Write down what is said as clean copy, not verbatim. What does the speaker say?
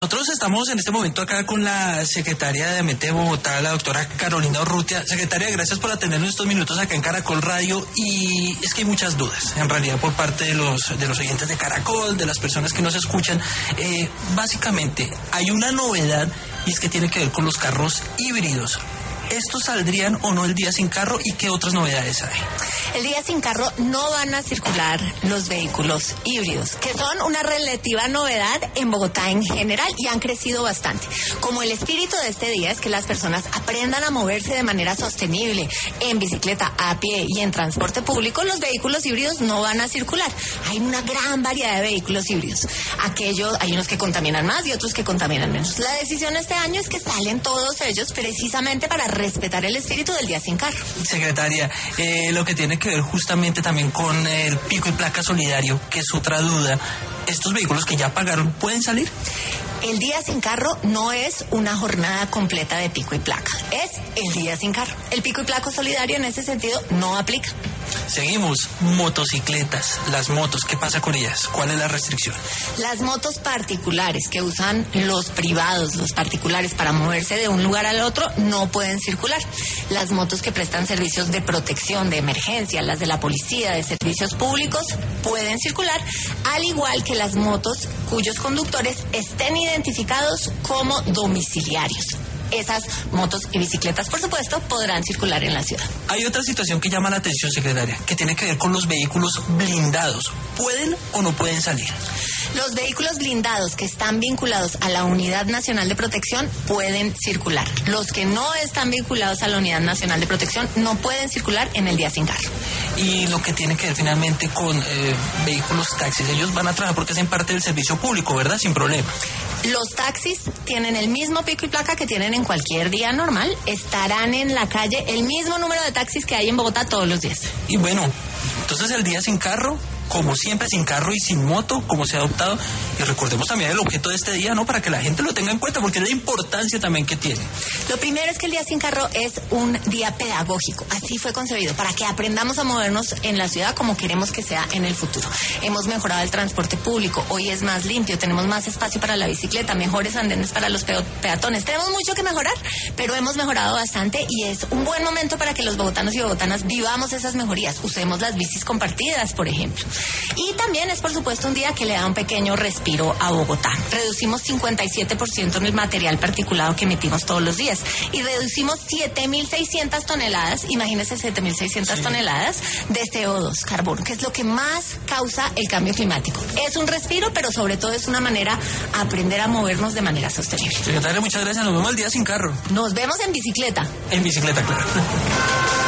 Nosotros estamos en este momento acá con la secretaria de Ambiente de Bogotá, la doctora Carolina Urrutia. Secretaria, gracias por atendernos estos minutos acá en Caracol Radio. Y es que hay muchas dudas, en realidad, por parte de los oyentes de Caracol, de las personas que nos escuchan. Básicamente, hay una novedad y es que tiene que ver con los carros híbridos. ¿Estos saldrían o no el día sin carro y qué otras novedades hay? El día sin carro no van a circular los vehículos híbridos, que son una relativa novedad en Bogotá en general y han crecido bastante. Como el espíritu de este día es que las personas aprendan a moverse de manera sostenible en bicicleta, a pie y en transporte público, los vehículos híbridos no van a circular. Hay una gran variedad de vehículos híbridos. Hay unos que contaminan más y otros que contaminan menos. La decisión este año es que salen todos ellos precisamente para respetar el espíritu del día sin carro. Secretaria, lo que tiene que ver justamente también con el pico y placa solidario, que es otra duda. ¿Estos vehículos que ya pagaron pueden salir? El día sin carro no es una jornada completa de pico y placa, es el día sin carro. El pico y placa solidario en ese sentido no aplica. Seguimos, motocicletas, las motos, ¿qué pasa con ellas? ¿Cuál es la restricción? Las motos particulares que usan los privados, los particulares para moverse de un lugar al otro no pueden circular. Las motos que prestan servicios de protección, de emergencia, las de la policía, de servicios públicos, pueden circular, al igual que las motos cuyos conductores estén identificados como domiciliarios. Esas motos y bicicletas, por supuesto, podrán circular en la ciudad. Hay otra situación que llama la atención, secretaria, que tiene que ver con los vehículos blindados. ¿Pueden o no pueden salir? Los vehículos blindados que están vinculados a la Unidad Nacional de Protección pueden circular. Los que no están vinculados a la Unidad Nacional de Protección no pueden circular en el día sin carro. Y lo que tiene que ver finalmente con vehículos taxis, ellos van a trabajar porque hacen parte del servicio público, ¿verdad? Sin problema. Los taxis tienen el mismo pico y placa que tienen en cualquier día normal. Estarán en la calle el mismo número de taxis que hay en Bogotá todos los días. Y bueno, entonces el día sin carro, como siempre, sin carro y sin moto, como se ha adoptado. Y recordemos también el objeto de este día, ¿no? Para que la gente lo tenga en cuenta, porque es la importancia también que tiene. Lo primero es que el día sin carro es un día pedagógico. Así fue concebido, para que aprendamos a movernos en la ciudad como queremos que sea en el futuro. Hemos mejorado el transporte público. Hoy es más limpio, tenemos más espacio para la bicicleta, mejores andenes para los peatones. Tenemos mucho que mejorar, pero hemos mejorado bastante y es un buen momento para que los bogotanos y bogotanas vivamos esas mejorías. Usemos las bicis compartidas, por ejemplo. Y también es, por supuesto, un día que le da un pequeño respiro a Bogotá. Reducimos 57% en el material particulado que emitimos todos los días y reducimos 7.600 toneladas, imagínense 7.600 toneladas de CO2, carbono, que es lo que más causa el cambio climático. Es un respiro, pero sobre todo es una manera a aprender a movernos de manera sostenible. Secretaria, muchas gracias. Nos vemos el día sin carro. Nos vemos en bicicleta. En bicicleta, claro.